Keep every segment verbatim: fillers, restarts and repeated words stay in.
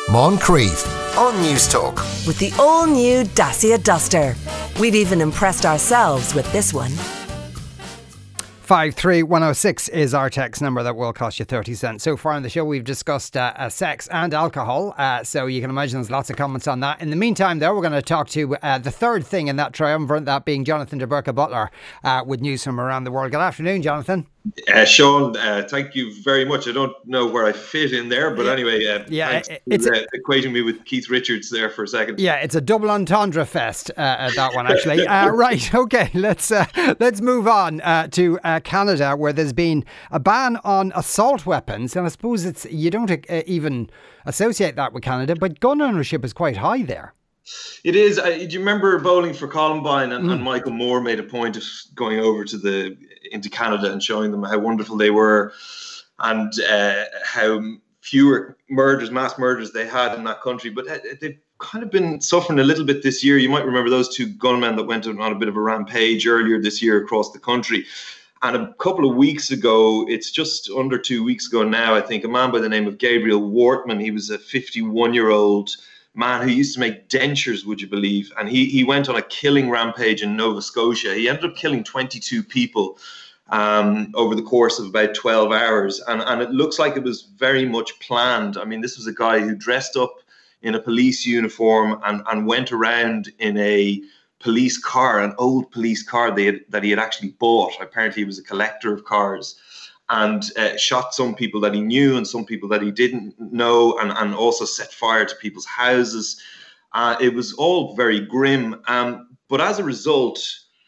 Moncrief on News Talk. With the all-new Dacia Duster. We've even impressed ourselves with this one. five three one oh six is our text number that will cost you thirty cents. So far in the show, we've discussed uh, uh, sex and alcohol. Uh, so you can imagine there's lots of comments on that. In the meantime, though, we're going to talk to uh, the third thing in that triumvirate, that being Jonathan de Burca Butler, uh, with news from around the world. Good afternoon, Jonathan. Uh, Sean, uh, thank you very much. I don't know where I fit in there, but yeah. anyway, uh, yeah, thanks it's for uh, equating me with Keith Richards there for a second. Yeah, it's a double entendre fest, uh, uh, that one, actually. uh, right, okay, let's uh, let's move on uh, to uh, Canada, where there's been a ban on assault weapons. And I suppose it's you don't uh, even associate that with Canada, but gun ownership is quite high there. It is. Uh, do you remember Bowling for Columbine? And, mm. and Michael Moore made a point of going over to the into Canada and showing them how wonderful they were, and uh, how fewer murders, mass murders they had in that country. But they've kind of been suffering a little bit this year. You might remember those two gunmen that went on a bit of a rampage earlier this year across the country. And a couple of weeks ago, it's just under two weeks ago now, I think, a man by the name of Gabriel Wortman, he was a fifty-one-year-old man who used to make dentures, would you believe? And he he went on a killing rampage in Nova Scotia. He ended up killing twenty-two people um, over the course of about twelve hours. And, and it looks like it was very much planned. I mean, this was a guy who dressed up in a police uniform and, and went around in a police car, an old police car they had, that he had actually bought. Apparently he was a collector of cars, and uh, shot some people that he knew and some people that he didn't know, and, and also set fire to people's houses. Uh, it was all very grim. Um, but as a result,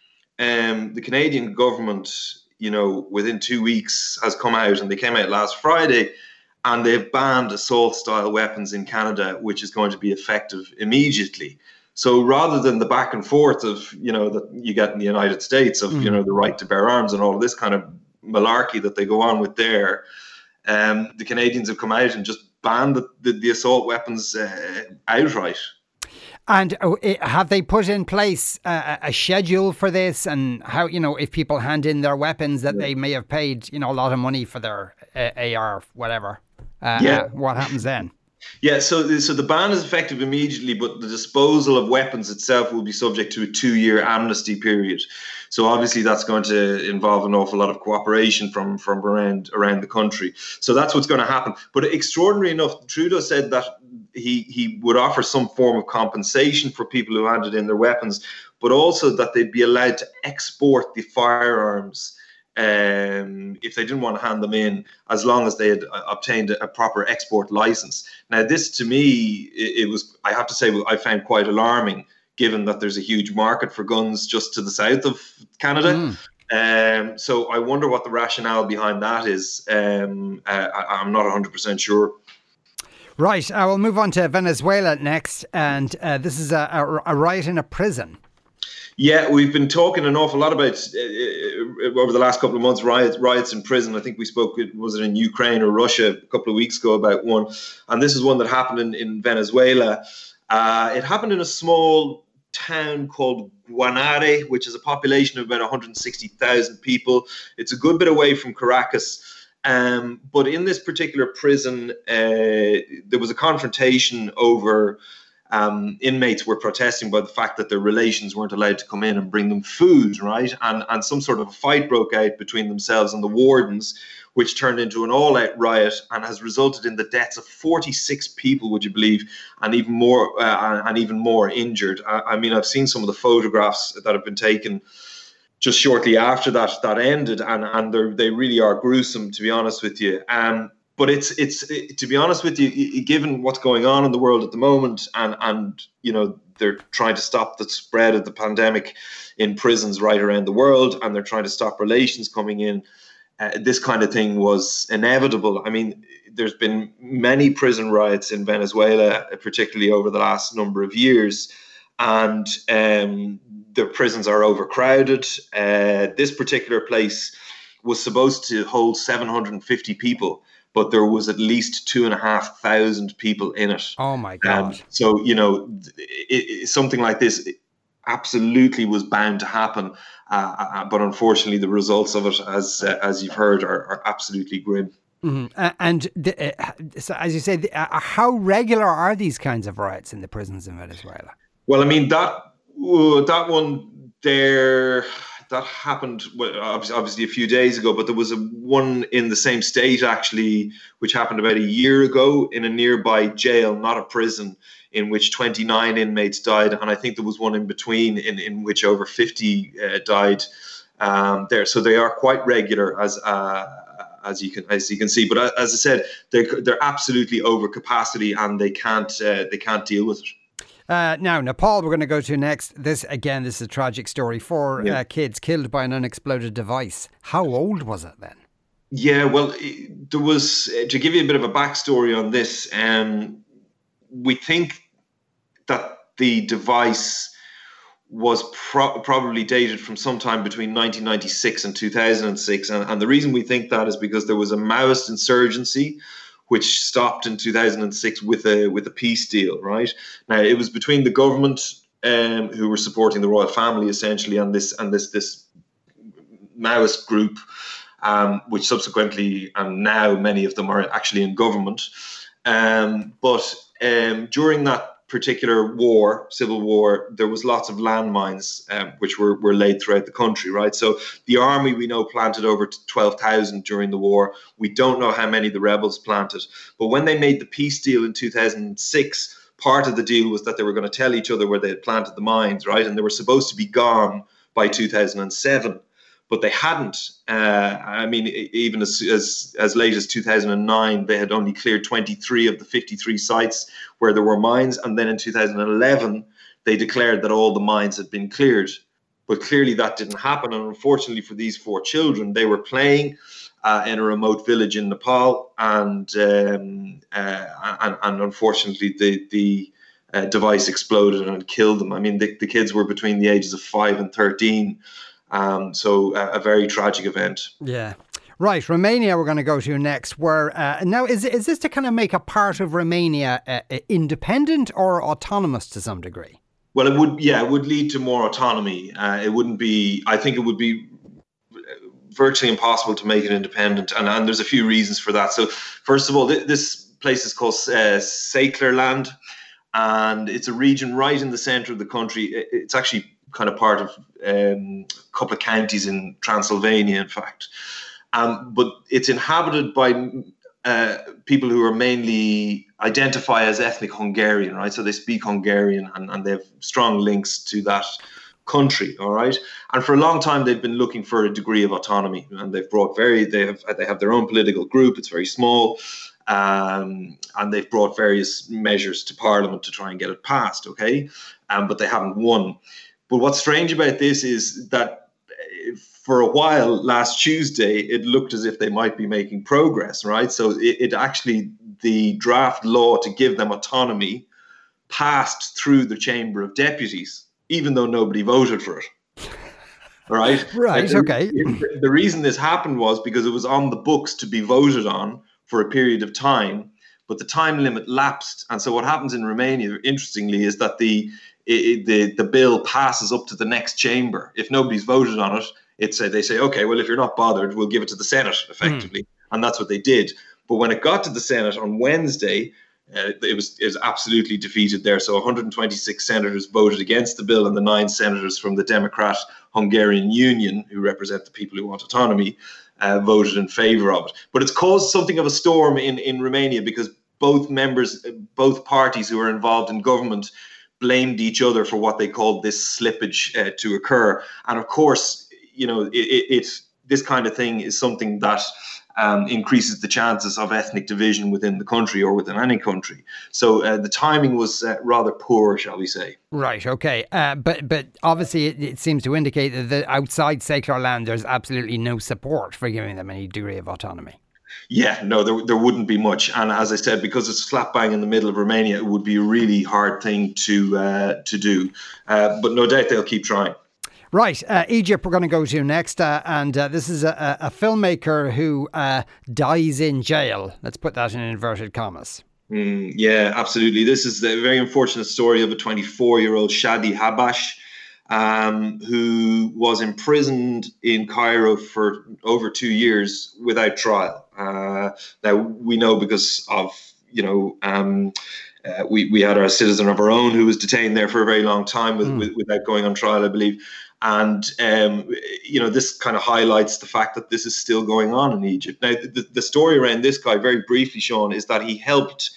um, the Canadian government, you know, within two weeks has come out, and they came out last Friday, and they've banned assault-style weapons in Canada, which is going to be effective immediately. So rather than the back and forth of, you know, that you get in the United States of, mm. you know, the right to bear arms and all of this kind of malarkey that they go on with there, um, the Canadians have come out and just banned the, the, the assault weapons uh, outright. And uh, have they put in place uh, a schedule for this, and how, you know, if people hand in their weapons that yeah. they may have paid, you know, a lot of money for their uh, A R, whatever, uh, yeah. uh, what happens then? Yeah, so so the ban is effective immediately, but the disposal of weapons itself will be subject to a two-year amnesty period. So obviously that's going to involve an awful lot of cooperation from, from around around the country. So that's what's going to happen. But extraordinary enough, Trudeau said that he, he would offer some form of compensation for people who handed in their weapons, but also that they'd be allowed to export the firearms um, if they didn't want to hand them in, as long as they had uh, obtained a, a proper export license. Now, this to me, it, it was, I have to say, I found quite alarming, given that there's a huge market for guns just to the south of Canada. Mm. Um, so I wonder what the rationale behind that is. Um, uh, I, I'm not one hundred percent sure. Right, uh, we'll move on to Venezuela next, and uh, this is a, a, a riot in a prison. Yeah, we've been talking an awful lot about uh, over the last couple of months riots, riots in prison. I think we spoke, was it in Ukraine or Russia a couple of weeks ago about one, and this is one that happened in, in Venezuela. Uh, it happened in a small town called Guanare, which is a population of about one hundred sixty thousand people. It's a good bit away from Caracas. Um, but in this particular prison, uh, there was a confrontation over um, inmates were protesting by the fact that their relations weren't allowed to come in and bring them food, right? And, and some sort of a fight broke out between themselves and the wardens, which turned into an all-out riot and has resulted in the deaths of forty-six people, would you believe, and even more, uh, and even more injured. I, I mean, I've seen some of the photographs that have been taken just shortly after that that ended, and and they really are gruesome, to be honest with you. Um, but it's it's it, to be honest with you, given what's going on in the world at the moment, and and you know they're trying to stop the spread of the pandemic in prisons right around the world, and they're trying to stop relations coming in. Uh, this kind of thing was inevitable. I mean, there's been many prison riots in Venezuela, particularly over the last number of years, and um, the prisons are overcrowded. Uh, this particular place was supposed to hold seven hundred fifty people, but there was at least two and a half thousand people in it. Oh my God. Um, so, you know, it, it, something like this absolutely was bound to happen. Uh, but unfortunately, the results of it, as uh, as you've heard, are, are absolutely grim. Mm-hmm. Uh, and the, uh, so, as you say, the, uh, how regular are these kinds of riots in the prisons in Venezuela? Well, I mean, that uh, that one there, that happened well, obviously a few days ago, but there was a one in the same state, actually, which happened about a year ago in a nearby jail, not a prison, in which twenty-nine inmates died. And I think there was one in between in, in which over fifty uh, died um, there. So they are quite regular, as uh, as you can as you can see. But as I said, they're, they're absolutely over capacity, and they can't uh, they can't deal with it. Uh, now, Nepal, we're going to go to next. This, again, this is a tragic story. Four yeah. uh, kids killed by an unexploded device. How old was it then? Yeah, well, there was, to give you a bit of a backstory on this, um, we think that the device was pro- probably dated from sometime between nineteen ninety-six and two thousand six. And, and the reason we think that is because there was a Maoist insurgency which stopped in two thousand six with a with a peace deal, right? Now, it was between the government, um, who were supporting the royal family essentially, and this and this this Maoist group, um, which subsequently and now many of them are actually in government. Um, but um, during that particular war, civil war, there was lots of landmines um, which were, were laid throughout the country, right? So the army, we know, planted over twelve thousand during the war. We don't know how many the rebels planted. But when they made the peace deal in two thousand six, part of the deal was that they were going to tell each other where they had planted the mines, right? And they were supposed to be gone by two thousand seven. But they hadn't. Uh, I mean, even as, as as late as two thousand nine, they had only cleared twenty-three of the fifty-three sites where there were mines. And then in two thousand eleven, they declared that all the mines had been cleared. But clearly that didn't happen. And unfortunately for these four children, they were playing uh, in a remote village in Nepal. And um, uh, and, and unfortunately, the, the uh, device exploded and killed them. I mean, the, the kids were between the ages of five and thirteen. Um, so a, a very tragic event. Yeah. Right. Romania we're going to go to next. Where uh, now, is, is this to kind of make a part of Romania uh, independent or autonomous to some degree? Well, it would, yeah, it would lead to more autonomy. Uh, it wouldn't be, I think it would be virtually impossible to make it independent. And, and there's a few reasons for that. So first of all, th- this place is called uh, Sakarland, and it's a region right in the center of the country. It, it's actually kind of part of um, a couple of counties in Transylvania, in fact. Um, but it's inhabited by uh, people who are mainly identify as ethnic Hungarian, right? So they speak Hungarian and, and they have strong links to that country, all right? And for a long time, they've been looking for a degree of autonomy, and they've brought very, they have they have their own political group. It's very small. Um, and they've brought various measures to Parliament to try and get it passed, okay? Um, but they haven't won. But what's strange about this is that for a while last Tuesday, it looked as if they might be making progress, right? So it, it actually, the draft law to give them autonomy passed through the Chamber of Deputies, even though nobody voted for it. Right? Right, the, okay. The reason this happened was because it was on the books to be voted on for a period of time, but the time limit lapsed. And so what happens in Romania, interestingly, is that the It, the the bill passes up to the next chamber. If nobody's voted on it, it's a, they say, okay, well, if you're not bothered, we'll give it to the Senate, effectively. Mm. And that's what they did. But when it got to the Senate on Wednesday, uh, it was it was absolutely defeated there. So one hundred twenty-six senators voted against the bill, and the nine senators from the Democrat Hungarian Union, who represent the people who want autonomy, uh, voted in favor of it. But it's caused something of a storm in, in Romania, because both members, both parties who are involved in government blamed each other for what they called this slippage uh, to occur. And of course, you know, it, it, it this kind of thing is something that um, increases the chances of ethnic division within the country or within any country. So uh, the timing was uh, rather poor, shall we say. Right, okay. Uh, but but obviously it, it seems to indicate that the outside Sakarland, there's absolutely no support for giving them any degree of autonomy. Yeah, no, there there wouldn't be much. And as I said, because it's slap bang in the middle of Romania, it would be a really hard thing to uh, to do. Uh, but no doubt they'll keep trying. Right, uh, Egypt we're going to go to next. Uh, and uh, this is a, a filmmaker who uh, dies in jail. Let's put that in inverted commas. Mm, yeah, absolutely. This is a very unfortunate story of a twenty-four-year-old Shadi Habash. um, who was imprisoned in Cairo for over two years without trial. Uh, now, we know because of, you know, um, uh, we, we had our citizen of our own who was detained there for a very long time with, mm. with, without going on trial, I believe. And, um, you know, this kind of highlights the fact that this is still going on in Egypt. Now, the, the story around this guy, very briefly, Sean, is that he helped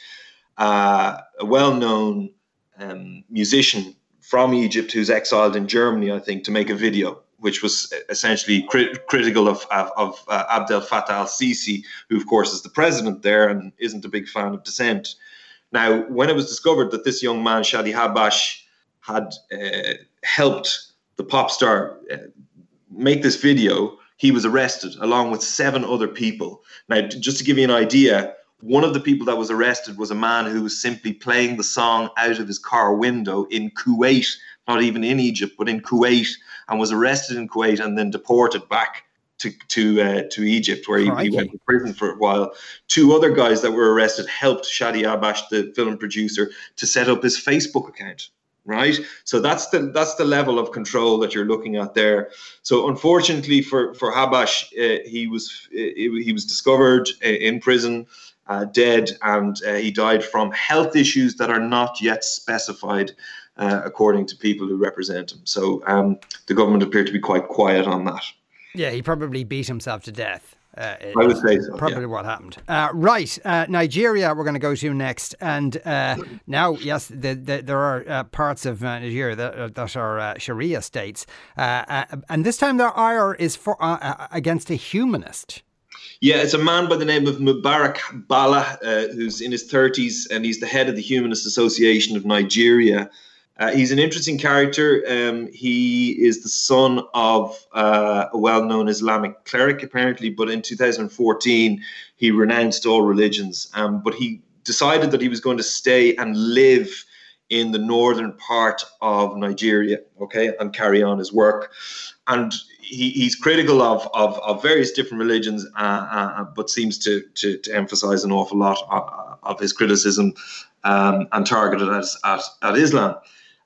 uh, a well-known um, musician from Egypt who's exiled in Germany, I think, to make a video, which was essentially crit- critical of, of, of uh, Abdel Fattah al-Sisi, who, of course, is the president there and isn't a big fan of dissent. Now, when it was discovered that this young man, Shadi Habash, had uh, helped the pop star uh, make this video, he was arrested along with seven other people. Now, just to give you an idea, one of the people that was arrested was a man who was simply playing the song out of his car window in Kuwait, not even in Egypt, but in Kuwait, and was arrested in Kuwait and then deported back to to uh, to Egypt, where he, he went to prison for a while. Two other guys that were arrested helped Shadi Habash, the film producer, to set up his Facebook account. Right, so that's the that's the level of control that you're looking at there. So unfortunately for for Habash, uh, he was uh, he was discovered uh, in prison, uh, dead, and uh, he died from health issues that are not yet specified, uh, according to people who represent him. So um, the government appeared to be quite quiet on that. Yeah, he probably beat himself to death. Uh, I would say so. Probably yeah. what happened. Uh, right, uh, Nigeria we're going to go to next. And uh, now, yes, the, the, there are uh, parts of uh, Nigeria that, that are uh, Sharia states. Uh, uh, and this time their ire is for uh, against a humanist. Yeah, it's a man by the name of Mubarak Bala, uh, who's in his thirties, and he's the head of the Humanist Association of Nigeria. Uh, he's an interesting character. Um, he is the son of uh, a well-known Islamic cleric, apparently, but in two thousand fourteen, he renounced all religions. Um, but he decided that he was going to stay and live in the northern part of Nigeria, okay, and carry on his work. And he, he's critical of, of, of various different religions, uh, uh, but seems to, to, to emphasize an awful lot of, of his criticism um, and targeted at, at, at Islam.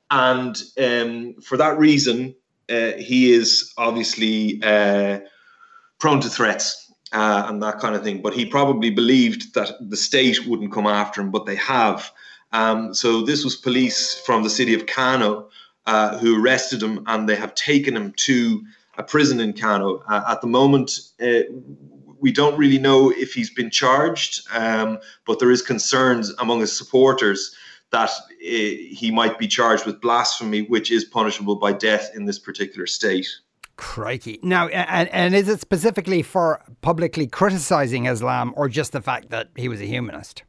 And um, for that reason, uh, he is obviously uh, prone to threats uh, and that kind of thing. But he probably believed that the state wouldn't come after him, but they have. Um, so this was police from the city of Kano uh, who arrested him, and they have taken him to a prison in Kano. Uh, at the moment, uh, we don't really know if he's been charged, um, but there is concerns among his supporters that uh, he might be charged with blasphemy, which is punishable by death in this particular state. Crikey. Now, and, and is it specifically for publicly criticising Islam, or just the fact that he was a humanist?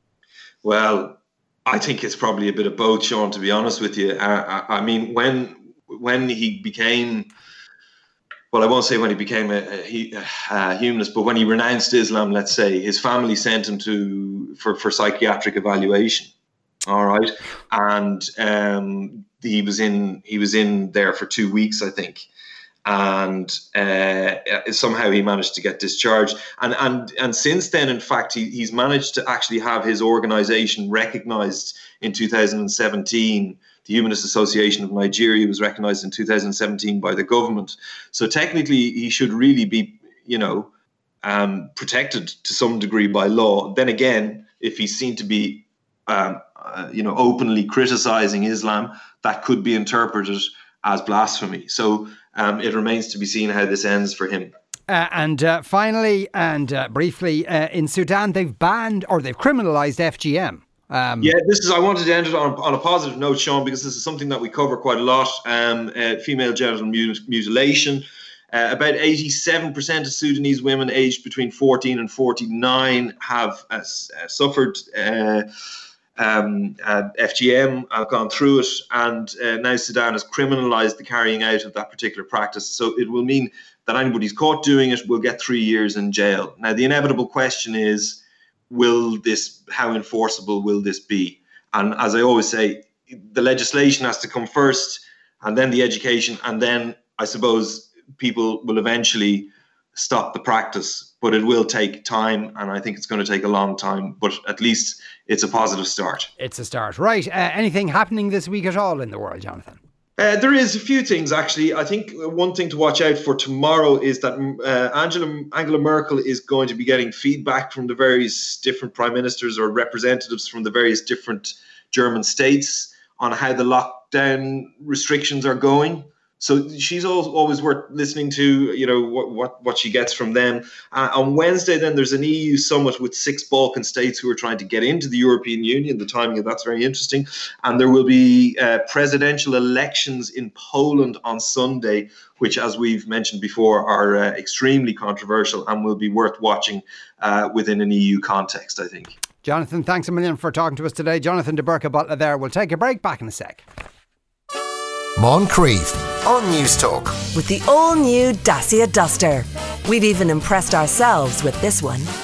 Well, I think it's probably a bit of both, Sean, to be honest with you. Uh, I, I mean, when when he became... Well, I won't say when he became a, a, a humanist, but when he renounced Islam, let's say, his family sent him to for, for psychiatric evaluation. All right, and um, he was in he was in there for two weeks, I think, and uh, somehow he managed to get discharged. And and and since then, in fact, he, he's managed to actually have his organisation recognised in two thousand seventeen. The Humanist Association of Nigeria was recognised in two thousand seventeen by the government. So technically, he should really be, you know, um, protected to some degree by law. Then again, if he's seen to be um, Uh, you know, openly criticizing Islam, that could be interpreted as blasphemy. So um, it remains to be seen how this ends for him. Uh, and uh, finally, and uh, briefly, uh, in Sudan, they've banned or they've criminalized F G M. Um, yeah, this is. I wanted to end it on, on a positive note, Sean, because this is something that we cover quite a lot. Um, uh, female genital mut- mutilation. Uh, about eighty-seven percent of Sudanese women aged between fourteen and forty-nine have uh, uh, suffered Uh, Um, uh, F G M. I've gone through it, and uh, now Sudan has criminalised the carrying out of that particular practice. So it will mean that anybody who's caught doing it will get three years in jail. Now, the inevitable question is, will this? How enforceable will this be? And as I always say, the legislation has to come first, and then the education, and then I suppose people will eventually stop the practice. But it will take time, and I think it's going to take a long time. But at least it's a positive start. It's a start. Right. Uh, anything happening this week at all in the world, Jonathan? Uh, there is a few things, actually. I think one thing to watch out for tomorrow is that uh, Angela, Angela Merkel is going to be getting feedback from the various different prime ministers or representatives from the various different German states on how the lockdown restrictions are going. So she's always worth listening to, you know, what what, what she gets from them. Uh, on Wednesday, then, there's an E U summit with six Balkan states who are trying to get into the European Union. The timing of that's very interesting. And there will be uh, presidential elections in Poland on Sunday, which, as we've mentioned before, are uh, extremely controversial and will be worth watching uh, within an E U context, I think. Jonathan, thanks a million for talking to us today. Jonathan de Burke Butler there. We'll take a break. Back in a sec. Moncrief on Newstalk. With the all-new Dacia Duster. We've even impressed ourselves with this one.